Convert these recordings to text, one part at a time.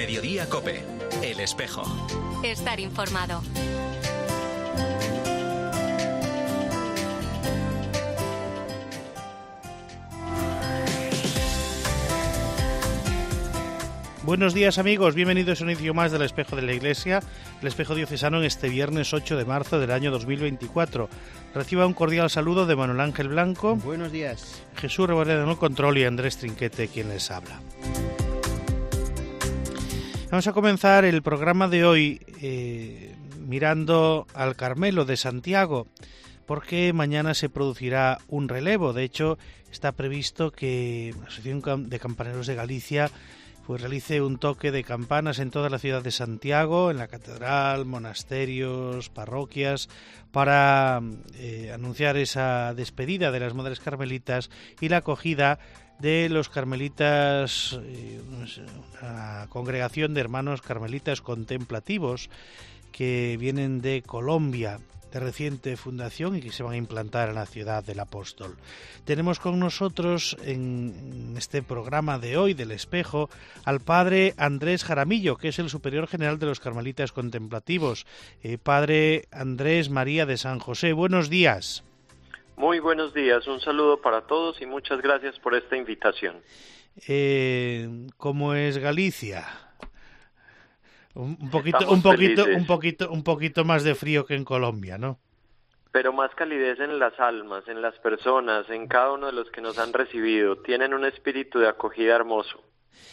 Mediodía COPE. El Espejo. Estar informado. Buenos días, amigos, bienvenidos a un inicio más del Espejo de la Iglesia, el Espejo Diocesano, en este viernes 8 de marzo del año 2024. Reciba un cordial saludo de Manuel Ángel Blanco. Buenos días. Jesús Reboleda en el control y Andrés Trinquete, quien les habla. Vamos a comenzar el programa de hoy mirando al Carmelo de Santiago, porque mañana se producirá un relevo. De hecho, está previsto que la Asociación de Campaneros de Galicia realice un toque de campanas en toda la ciudad de Santiago, en la catedral, monasterios, parroquias, para anunciar esa despedida de las Madres Carmelitas y la acogida de los carmelitas, una congregación de hermanos carmelitas contemplativos que vienen de Colombia, de reciente fundación, y que se van a implantar en la ciudad del Apóstol. Tenemos con nosotros en este programa de hoy del Espejo al padre Andrés Jaramillo, que es el superior general de los carmelitas contemplativos. Padre Andrés María de San José, buenos días. Muy buenos días, un saludo para todos y muchas gracias por esta invitación. ¿Cómo es Galicia? Un poquito más de frío que en Colombia, ¿no? Pero más calidez en las almas, en las personas, en cada uno de los que nos han recibido. Tienen un espíritu de acogida hermoso.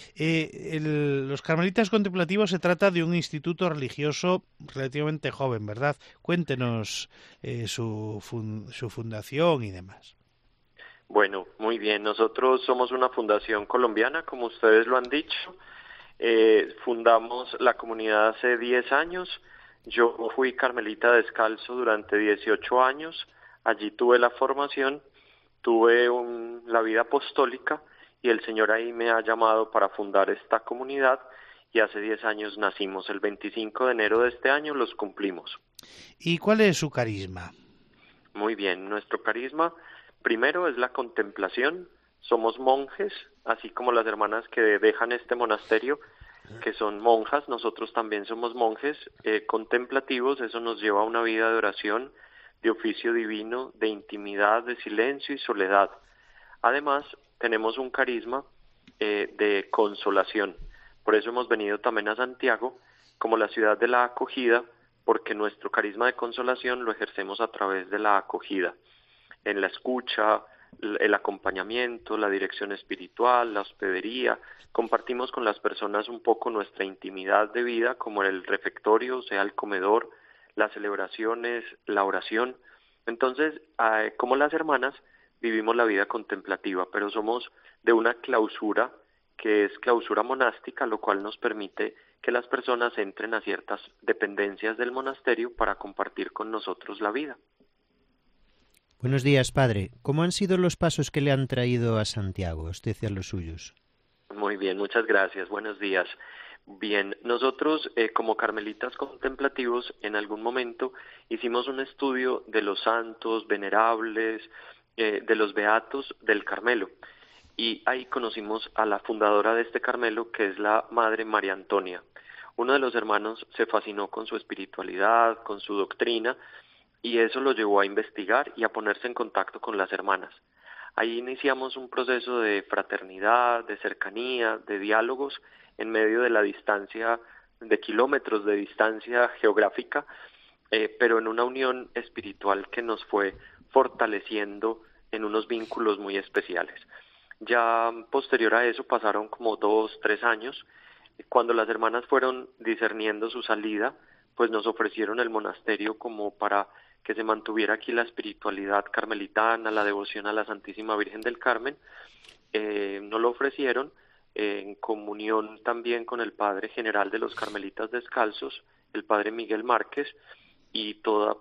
Los carmelitas contemplativos se trata de un instituto religioso relativamente joven, ¿verdad? Cuéntenos su fundación y demás. Bueno, muy bien. Nosotros somos una fundación colombiana, como ustedes lo han dicho. Fundamos la comunidad hace 10 años. Yo fui carmelita descalzo durante 18 años. Allí tuve la formación, tuve la vida apostólica y el Señor ahí me ha llamado para fundar esta comunidad y hace 10 años nacimos. El 25 de enero de este año los cumplimos. ¿Y cuál es su carisma? Muy bien, nuestro carisma primero es la contemplación. Somos monjes, así como las hermanas que dejan este monasterio, que son monjas, nosotros también somos monjes contemplativos. Eso nos lleva a una vida de oración, de oficio divino, de intimidad, de silencio y soledad. Además, tenemos un carisma de consolación. Por eso hemos venido también a Santiago como la ciudad de la acogida, porque nuestro carisma de consolación lo ejercemos a través de la acogida, en la escucha, el acompañamiento, la dirección espiritual, la hospedería. Compartimos con las personas un poco nuestra intimidad de vida, como el refectorio, o sea, el comedor, las celebraciones, la oración. Entonces, como las hermanas, vivimos la vida contemplativa, pero somos de una clausura que es clausura monástica, lo cual nos permite que las personas entren a ciertas dependencias del monasterio para compartir con nosotros la vida. Buenos días, padre. ¿Cómo han sido los pasos que le han traído a Santiago, usted y a los suyos? Muy bien, muchas gracias. Buenos días. Bien, nosotros como carmelitas contemplativos en algún momento hicimos un estudio de los santos venerables, de los beatos del Carmelo. Y ahí conocimos a la fundadora de este Carmelo, que es la Madre María Antonia. Uno de los hermanos se fascinó con su espiritualidad, con su doctrina, y eso lo llevó a investigar y a ponerse en contacto con las hermanas. Ahí iniciamos un proceso de fraternidad, de cercanía, de diálogos en medio de la distancia, de kilómetros de distancia geográfica, pero en una unión espiritual que nos fue fortaleciendo en unos vínculos muy especiales. Ya posterior a eso pasaron como 2, 3 años. Cuando las hermanas fueron discerniendo su salida, pues nos ofrecieron el monasterio como para que se mantuviera aquí la espiritualidad carmelitana, la devoción a la Santísima Virgen del Carmen. Nos lo ofrecieron en comunión también con el padre general de los carmelitas descalzos, el padre Miguel Márquez, y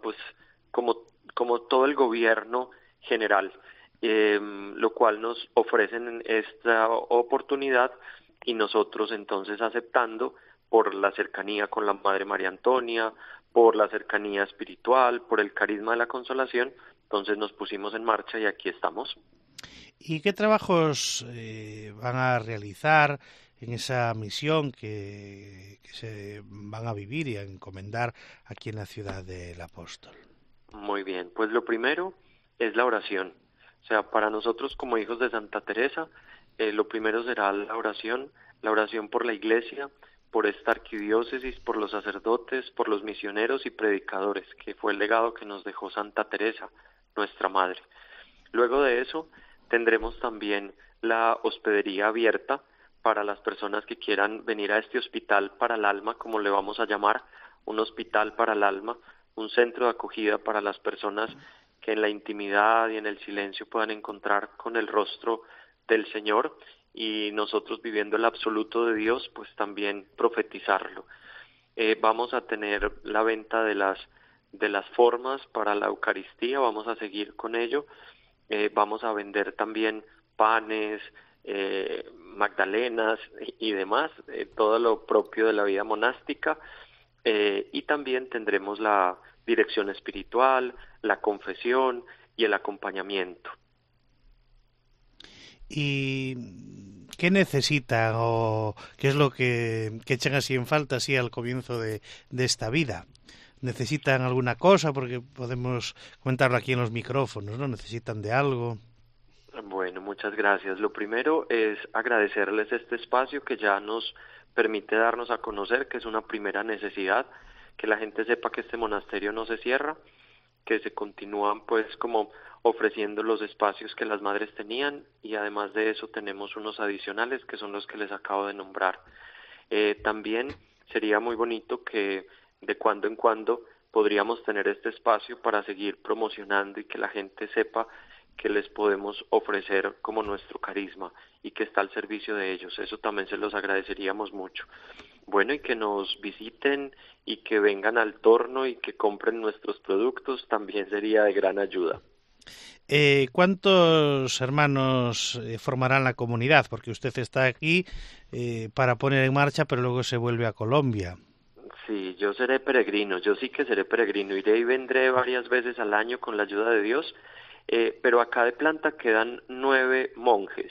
como todo el gobierno general, lo cual nos ofrecen esta oportunidad y nosotros entonces aceptando por la cercanía con la Madre María Antonia, por la cercanía espiritual, por el carisma de la consolación, entonces nos pusimos en marcha y aquí estamos. ¿Y qué trabajos van a realizar en esa misión que se van a vivir y a encomendar aquí en la ciudad del Apóstol? Muy bien, pues lo primero es la oración. O sea, para nosotros como hijos de Santa Teresa, lo primero será la oración por la Iglesia, por esta arquidiócesis, por los sacerdotes, por los misioneros y predicadores, que fue el legado que nos dejó Santa Teresa, nuestra madre. Luego de eso, tendremos también la hospedería abierta para las personas que quieran venir a este hospital para el alma, como le vamos a llamar, un hospital para el alma, un centro de acogida para las personas que en la intimidad y en el silencio puedan encontrar con el rostro del Señor, y nosotros viviendo el absoluto de Dios, pues también profetizarlo. Vamos a tener la venta de las formas para la Eucaristía, vamos a seguir con ello. Vamos a vender también panes, magdalenas y demás, todo lo propio de la vida monástica, y también tendremos la dirección espiritual, la confesión y el acompañamiento. ¿Y qué necesitan o qué es lo que echan así en falta así al comienzo de esta vida? ¿Necesitan alguna cosa? Porque podemos comentarlo aquí en los micrófonos, ¿no? ¿Necesitan de algo? Bueno, muchas gracias. Lo primero es agradecerles este espacio que ya nos permite darnos a conocer, que es una primera necesidad, que la gente sepa que este monasterio no se cierra, que se continúan pues como ofreciendo los espacios que las madres tenían, y además de eso tenemos unos adicionales que son los que les acabo de nombrar. También sería muy bonito que de cuando en cuando podríamos tener este espacio para seguir promocionando y que la gente sepa que les podemos ofrecer como nuestro carisma y que está al servicio de ellos. Eso también se los agradeceríamos mucho. Bueno, y que nos visiten y que vengan al torno y que compren nuestros productos también sería de gran ayuda. ¿Cuántos hermanos formarán la comunidad? Porque usted está aquí para poner en marcha, pero luego se vuelve a Colombia. Sí, yo seré peregrino, yo sí que seré peregrino, iré y vendré varias veces al año con la ayuda de Dios, pero acá de planta quedan 9 monjes.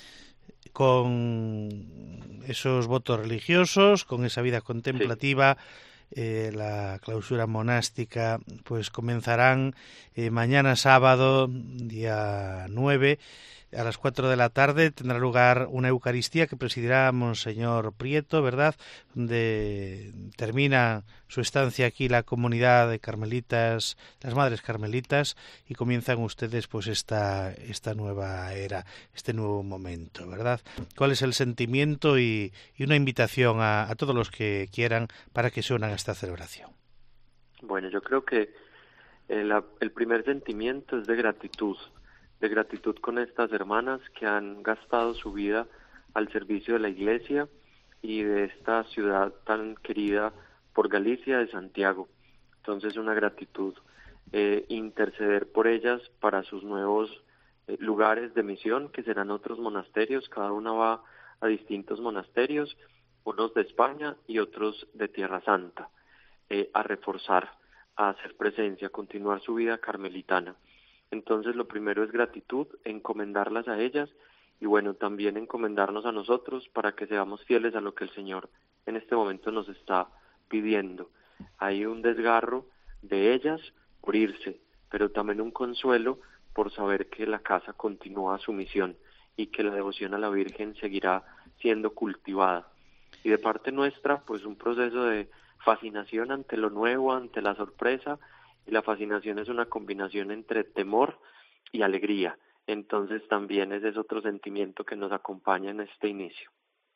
Con esos votos religiosos, con esa vida contemplativa, sí. La clausura monástica, pues comenzarán mañana sábado, día 9, a las 4 de la tarde tendrá lugar una Eucaristía que presidirá Monseñor Prieto, ¿verdad?, donde termina su estancia aquí la comunidad de carmelitas, las madres carmelitas, y comienzan ustedes pues esta nueva era, este nuevo momento, ¿verdad? ¿Cuál es el sentimiento y una invitación a todos los que quieran para que se unan a esta celebración? Bueno, yo creo que el primer sentimiento es de gratitud con estas hermanas que han gastado su vida al servicio de la Iglesia y de esta ciudad tan querida por Galicia, de Santiago. Entonces, una gratitud, interceder por ellas para sus nuevos lugares de misión, que serán otros monasterios. Cada una va a distintos monasterios, unos de España y otros de Tierra Santa, a reforzar, a hacer presencia, a continuar su vida carmelitana. Entonces, lo primero es gratitud, encomendarlas a ellas y bueno, también encomendarnos a nosotros para que seamos fieles a lo que el Señor en este momento nos está pidiendo. Hay un desgarro de ellas por irse, pero también un consuelo por saber que la casa continúa su misión y que la devoción a la Virgen seguirá siendo cultivada. Y de parte nuestra, pues un proceso de fascinación ante lo nuevo, ante la sorpresa, y la fascinación es una combinación entre temor y alegría. Entonces también ese es otro sentimiento que nos acompaña en este inicio.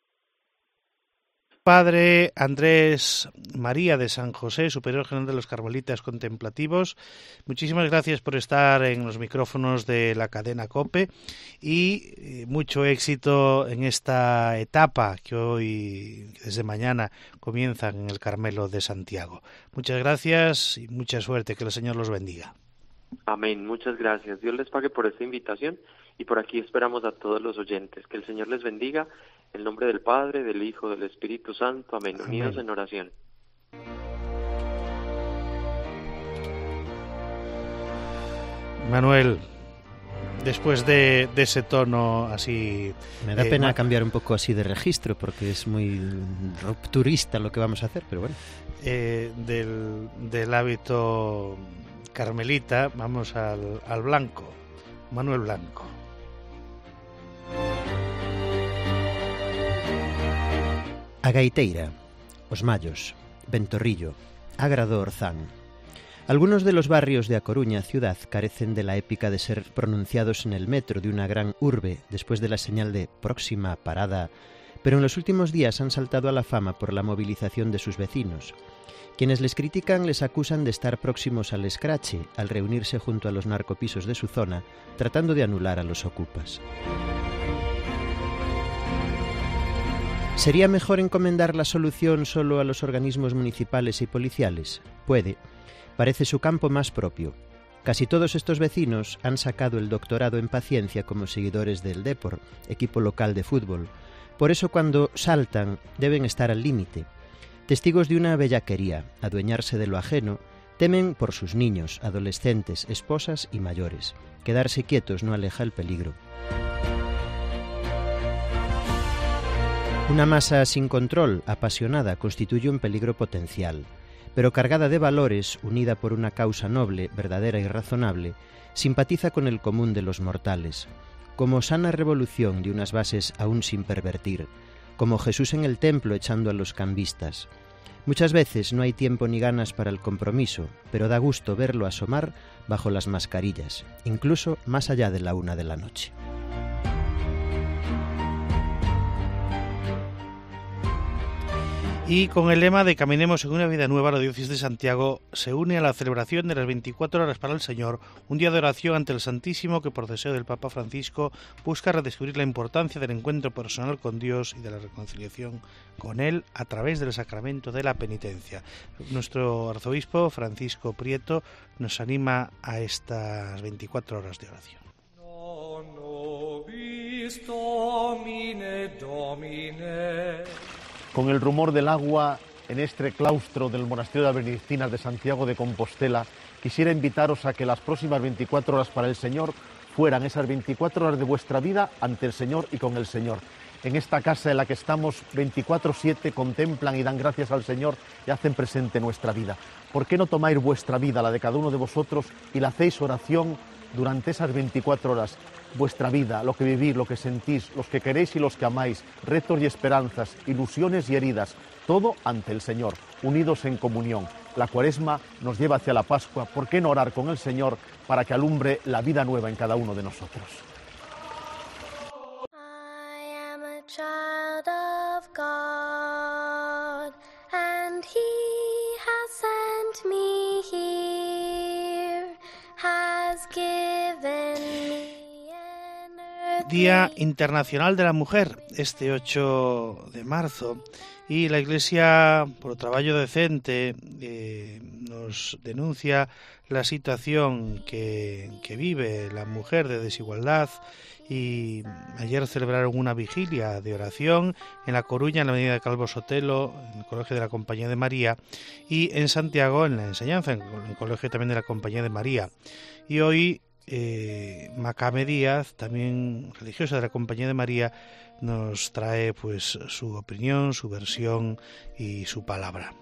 Padre Andrés María de San José, Superior General de los Carmelitas Contemplativos, muchísimas gracias por estar en los micrófonos de la cadena COPE y mucho éxito en esta etapa que hoy, desde mañana, comienzan en el Carmelo de Santiago. Muchas gracias y mucha suerte, que el Señor los bendiga. Amén, muchas gracias. Dios les pague por esta invitación y por aquí esperamos a todos los oyentes. Que el Señor les bendiga. En el nombre del Padre, del Hijo, del Espíritu Santo. Amén. Unidos en oración. Manuel, después de ese tono así... Me da pena cambiar un poco así de registro, porque es muy rupturista lo que vamos a hacer, pero bueno. Del hábito carmelita, vamos al blanco, Manuel Blanco. A gaiteira, os mallos, Ventorrillo, Agra do Orzán. Algunos de los barrios de A Coruña ciudad carecen de la épica de ser pronunciados en el metro de una gran urbe después de la señal de próxima parada, pero en los últimos días han saltado a la fama por la movilización de sus vecinos. Quienes les critican les acusan de estar próximos al escrache al reunirse junto a los narcopisos de su zona, tratando de anular a los ocupas. ¿Sería mejor encomendar la solución solo a los organismos municipales y policiales? Puede. Parece su campo más propio. Casi todos estos vecinos han sacado el doctorado en paciencia como seguidores del Depor, equipo local de fútbol. Por eso cuando saltan deben estar al límite. Testigos de una bellaquería, adueñarse de lo ajeno, temen por sus niños, adolescentes, esposas y mayores. Quedarse quietos no aleja el peligro. Una masa sin control, apasionada, constituye un peligro potencial, pero cargada de valores, unida por una causa noble, verdadera y razonable, simpatiza con el común de los mortales, como sana revolución de unas bases aún sin pervertir, como Jesús en el templo echando a los cambistas. Muchas veces no hay tiempo ni ganas para el compromiso, pero da gusto verlo asomar bajo las mascarillas, incluso más allá de la 1 de la noche. Y con el lema de Caminemos en una vida nueva, la Diócesis de Santiago se une a la celebración de las 24 horas para el Señor, un día de oración ante el Santísimo que por deseo del Papa Francisco busca redescubrir la importancia del encuentro personal con Dios y de la reconciliación con Él a través del sacramento de la penitencia. Nuestro arzobispo Francisco Prieto nos anima a estas 24 horas de oración. Con el rumor del agua en este claustro del Monasterio de las Benedictinas de Santiago de Compostela, quisiera invitaros a que las próximas 24 horas para el Señor fueran esas 24 horas de vuestra vida ante el Señor y con el Señor. En esta casa en la que estamos 24/7 contemplan y dan gracias al Señor y hacen presente nuestra vida. ¿Por qué no tomáis vuestra vida, la de cada uno de vosotros, y la hacéis oración durante esas 24 horas? Vuestra vida, lo que vivís, lo que sentís, los que queréis y los que amáis, retos y esperanzas, ilusiones y heridas, todo ante el Señor, unidos en comunión. La Cuaresma nos lleva hacia la Pascua. ¿Por qué no orar con el Señor para que alumbre la vida nueva en cada uno de nosotros? I am a child of God, and He has sent me here, has given me. Día Internacional de la Mujer, este 8 de marzo, y la Iglesia, por traballo decente, nos denuncia la situación que vive la mujer de desigualdad, y ayer celebraron una vigilia de oración en La Coruña, en la avenida de Calvo Sotelo, en el Colegio de la Compañía de María, y en Santiago, en la enseñanza, en el Colegio también de la Compañía de María. Y hoy Macame Díaz, también religiosa de la Compañía de María, nos trae pues su opinión, su versión y su palabra.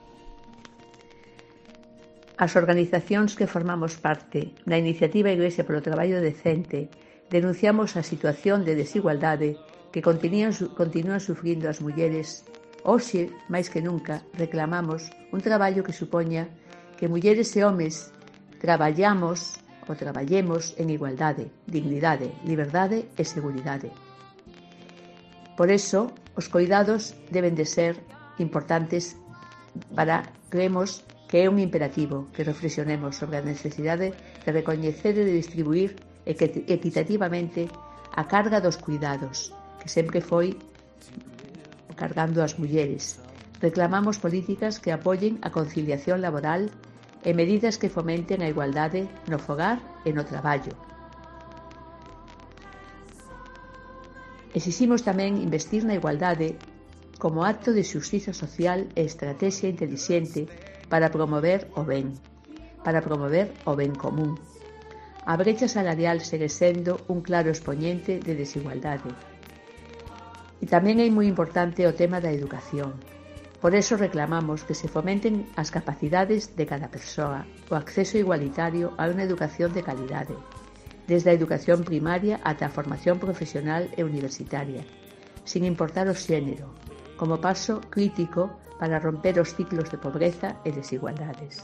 As organizacións que formamos parte da iniciativa Iglesia polo Traballo Decente denunciamos a situación de desigualdade que continúan sufrindo as mulleres. Hoxe, máis que nunca, reclamamos un traballo que supoña que mulleres e homes traballemos en igualdade, dignidade, liberdade e seguridade. Por eso, os cuidados deben de ser importantes creemos que é un imperativo que reflexionemos sobre a necesidade de recoñecer e de distribuir equitativamente a carga dos cuidados, que sempre foi cargando as mulleres. Reclamamos políticas que apoyen a conciliación laboral e medidas que fomenten a igualdade no fogar e no traballo. Exiximos tamén investir na igualdade como acto de xustiza social e estrategia intelixente para promover o ben común. A brecha salarial segue sendo un claro expoñente de desigualdade. E tamén é moi importante o tema da educación. Por eso reclamamos que se fomenten as capacidades de cada persoa, o acceso igualitario a unha educación de calidade, desde a educación primaria ata a formación profesional e universitaria, sin importar o xénero, como paso crítico para romper os ciclos de pobreza e desigualdades.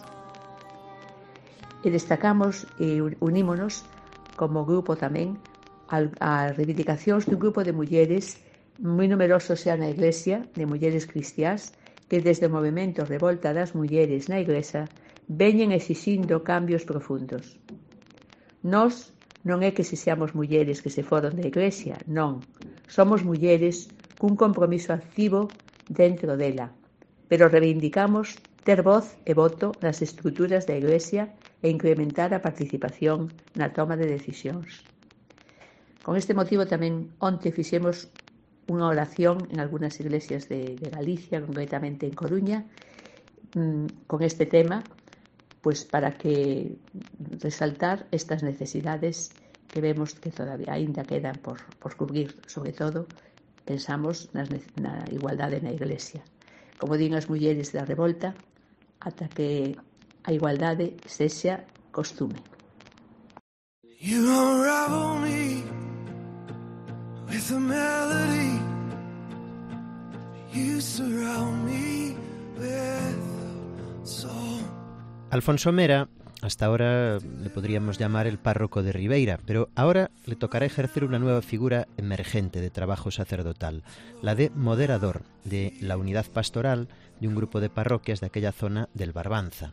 E destacamos e unímonos como grupo tamén a reivindicacións dun grupo de mulleres moi numerosos xa na Iglesia, de mulleres cristiás, que desde o movimento Revolta das Mulleres na Iglesia veñen exixindo cambios profundos. Nós non é que se seamos mulleres que se foron da Iglesia, non. Somos mulleres cun compromiso activo dentro dela, pero reivindicamos ter voz e voto nas estruturas da Iglesia e incrementar a participación na toma de decisións. Con este motivo tamén onte fixemos unha oración en algunhas iglesias de Galicia, concretamente en Coruña, con este tema, pues para que resaltar estas necesidades que vemos que todavía aínda quedan por cubrir, sobre todo, pensamos na igualdade na Iglesia. Como din as mulleres da revolta, ata que a igualdade sexa costume. You unravel me with a melody. You surround me with song. Alfonso Mera, hasta ahora le podríamos llamar el párroco de Ribeira, pero ahora le tocará ejercer una nueva figura emergente de trabajo sacerdotal, la de moderador de la unidad pastoral de un grupo de parroquias de aquella zona del Barbanza.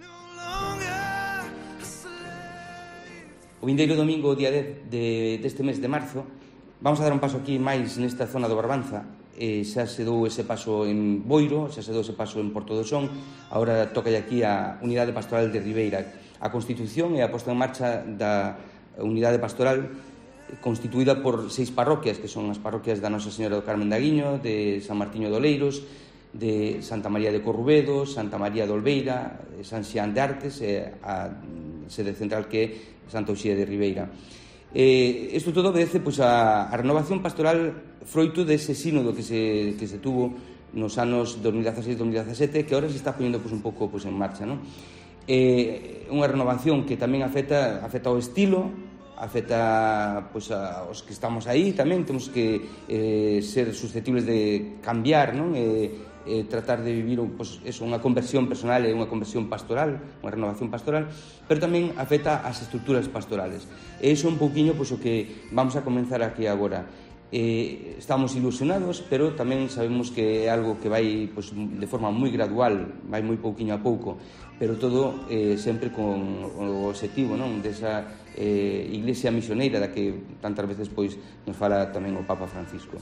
O vindeiro domingo, o día 10 deste mes de marzo, vamos a dar un paso aquí máis nesta zona do Barbanza. Xa se dou ese paso en Boiro, xa se dou ese paso en Porto do Son, agora toca aquí a Unidade Pastoral de Ribeira. A constitución e a posta en marcha da Unidade Pastoral constituída por 6 parroquias, que son as parroquias da Nosa Señora do Carmen de Aguiño, de San Martiño de Oleiros, de Santa María de Corrubedo, Santa María de Olveira, San Xián de Artes e a sede central que é Santa Uxía de Ribeira. Isto todo obedece pois, a renovación pastoral froito dese sínodo que se tuvo nos anos 2016-2017, que ahora se está poñendo pois, un pouco pois, en marcha, non? Unha renovación que tamén afecta ao estilo, afecta pois, aos que estamos aí tamén, temos que ser susceptibles de cambiar, non? Tratar de vivir pois, eso, unha conversión personal e unha conversión pastoral, unha renovación pastoral, pero tamén afecta ás estruturas pastorales. E iso é un pouquiño pois, o que vamos a comenzar aquí agora. Estamos ilusionados, pero tamén sabemos que é algo que vai pois, de forma moi gradual, vai moi pouquiño a pouco, pero todo sempre con o objetivo, non? Desa iglesia misioneira da que tantas veces pois, nos fala tamén o Papa Francisco.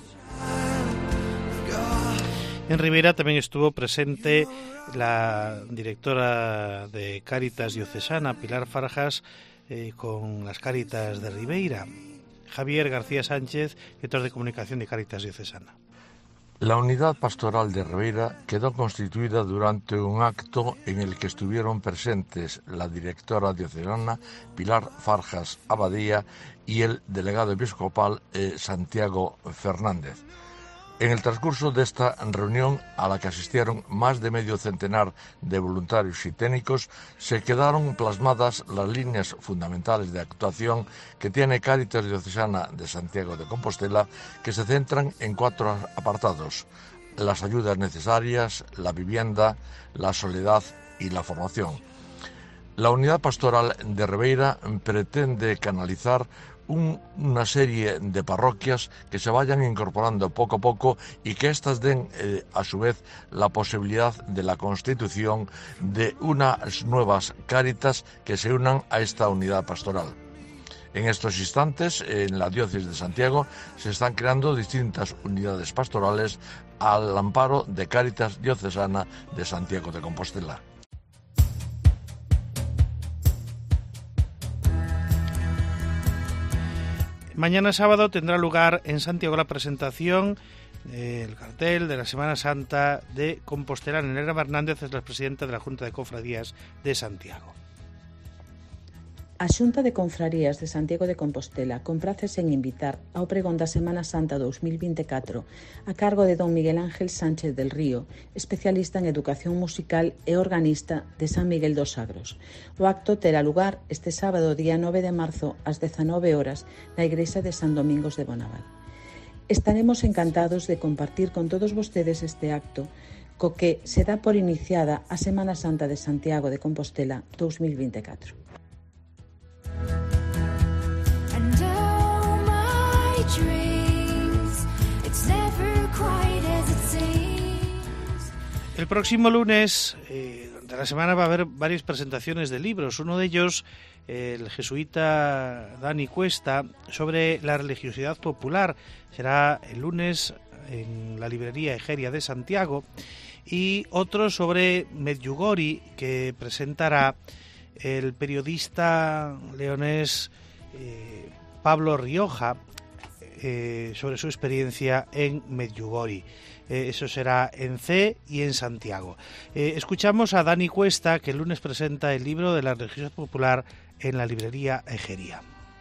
En Ribeira tamén estuvo presente la directora de Cáritas Diocesana, Pilar Farjas, con las Cáritas de Ribeira. Javier García Sánchez, director de comunicación de Cáritas Diocesana. La unidad pastoral de Ribeira quedó constituida durante un acto en el que estuvieron presentes la directora diocesana Pilar Farjas Abadía y el delegado episcopal Santiago Fernández. En el transcurso de esta reunión, a la que asistieron más de medio centenar de voluntarios y técnicos, se quedaron plasmadas las líneas fundamentales de actuación que tiene Cáritas Diocesana de Santiago de Compostela, que se centran en 4 apartados: las ayudas necesarias, la vivienda, la soledad y la formación. La unidad pastoral de Ribeira pretende canalizar una serie de parroquias que se vayan incorporando poco a poco y que éstas den a su vez la posibilidad de la constitución de unas nuevas cáritas que se unan a esta unidad pastoral. En estos instantes, en la diócesis de Santiago, se están creando distintas unidades pastorales al amparo de Cáritas Diocesana de Santiago de Compostela. Mañana sábado tendrá lugar en Santiago la presentación del cartel de la Semana Santa de Compostela. Elena Hernández es la presidenta de la Junta de Cofradías de Santiago. A Xunta de Confrarías de Santiago de Compostela comprácese en invitar ao pregón da Semana Santa 2024 a cargo de don Miguel Ángel Sánchez del Río, especialista en educación musical e organista de San Miguel dos Sagros. O acto terá lugar este sábado, día 9 de marzo, ás 19 horas, na igrexa de San Domingos de Bonaval. Estaremos encantados de compartir con todos vostedes este acto, co que se dá por iniciada a Semana Santa de Santiago de Compostela 2024. El próximo lunes de la semana va a haber varias presentaciones de libros. Uno de ellos, el jesuita Dani Cuesta, sobre la religiosidad popular. Será el lunes en la librería Egeria de Santiago. Y otro sobre Medjugorje, que presentará el periodista leonés Pablo Rioja, sobre su experiencia en Medjugorje. Eso será en C y en Santiago. Escuchamos a Dani Cuesta, que el lunes presenta el libro de la religiosidad popular en la librería Egeria.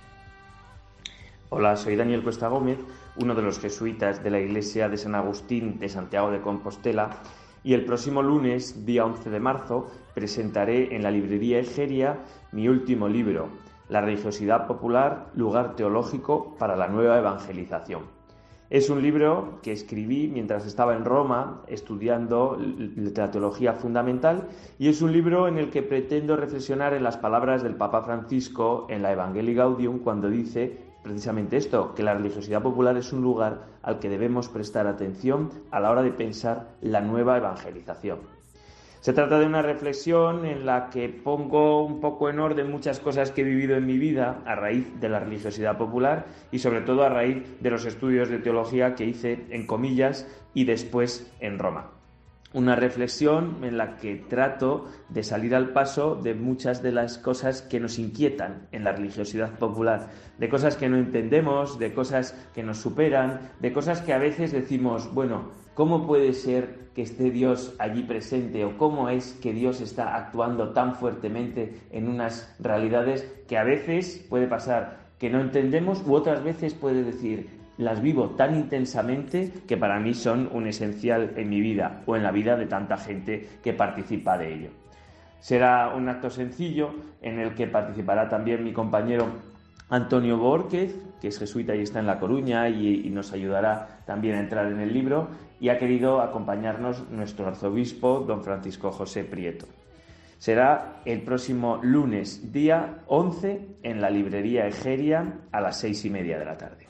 Hola, soy Daniel Cuesta Gómez, uno de los jesuitas de la iglesia de San Agustín de Santiago de Compostela, y el próximo lunes, día 11 de marzo, presentaré en la librería Egeria mi último libro, La religiosidad popular, lugar teológico para la nueva evangelización. Es un libro que escribí mientras estaba en Roma estudiando la teología fundamental, y es un libro en el que pretendo reflexionar en las palabras del Papa Francisco en la Evangelii Gaudium, cuando dice precisamente esto, que la religiosidad popular es un lugar al que debemos prestar atención a la hora de pensar la nueva evangelización. Se trata de una reflexión en la que pongo un poco en orden muchas cosas que he vivido en mi vida a raíz de la religiosidad popular y sobre todo a raíz de los estudios de teología que hice en comillas y después en Roma. Una reflexión en la que trato de salir al paso de muchas de las cosas que nos inquietan en la religiosidad popular, de cosas que no entendemos, de cosas que nos superan, de cosas que a veces decimos, bueno, ¿cómo puede ser que esté Dios allí presente? ¿O cómo es que Dios está actuando tan fuertemente en unas realidades que a veces puede pasar que no entendemos, u otras veces puede decir, las vivo tan intensamente que para mí son un esencial en mi vida o en la vida de tanta gente que participa de ello? Será un acto sencillo en el que participará también mi compañero Antonio Borquez, que es jesuita y está en La Coruña y nos ayudará también a entrar en el libro, y ha querido acompañarnos nuestro arzobispo, don Francisco José Prieto. Será el próximo lunes, día 11, en la librería Egeria a las 6:30 de la tarde.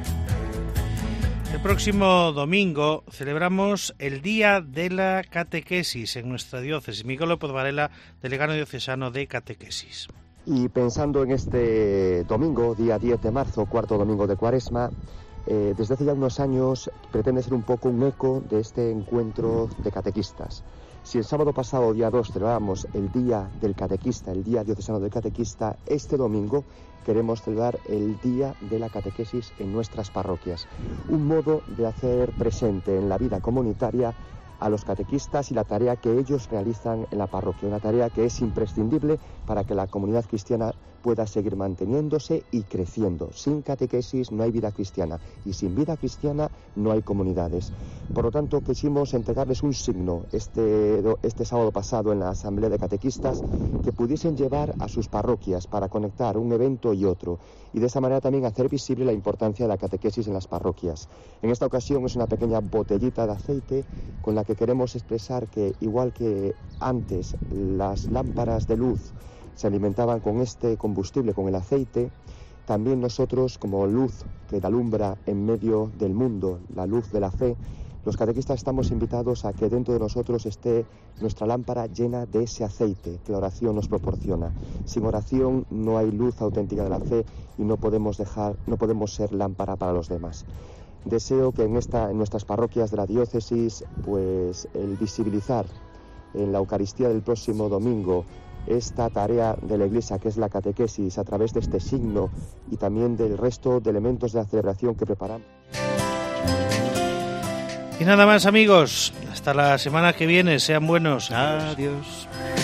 El próximo domingo celebramos el Día de la Catequesis en nuestra diócesis. Miguel López Varela, delegado diocesano de Catequesis. Y pensando en este domingo, día 10 de marzo, cuarto domingo de Cuaresma, desde hace ya unos años pretende ser un poco un eco de este encuentro de catequistas. Si el sábado pasado, día 2, celebrábamos el Día del Catequista, el Día Diocesano del Catequista, este domingo queremos celebrar el Día de la Catequesis en nuestras parroquias. Un modo de hacer presente en la vida comunitaria a los catequistas y la tarea que ellos realizan en la parroquia, una tarea que es imprescindible para que la comunidad cristiana pueda seguir manteniéndose y creciendo. Sin catequesis no hay vida cristiana y sin vida cristiana no hay comunidades. Por lo tanto, quisimos entregarles un signo este sábado pasado en la Asamblea de Catequistas que pudiesen llevar a sus parroquias para conectar un evento y otro, y de esa manera también hacer visible la importancia de la catequesis en las parroquias. En esta ocasión es una pequeña botellita de aceite con la que queremos expresar que, igual que antes las lámparas de luz se alimentaban con este combustible, con el aceite, también nosotros, como luz que alumbra en medio del mundo, la luz de la fe, los catequistas estamos invitados a que dentro de nosotros esté nuestra lámpara llena de ese aceite que la oración nos proporciona. Sin oración no hay luz auténtica de la fe y no podemos ser lámpara para los demás. Deseo que en nuestras parroquias de la diócesis, pues el visibilizar en la Eucaristía del próximo domingo esta tarea de la Iglesia que es la catequesis a través de este signo y también del resto de elementos de la celebración que preparamos. Y nada más, amigos, hasta la semana que viene, sean buenos. Adiós.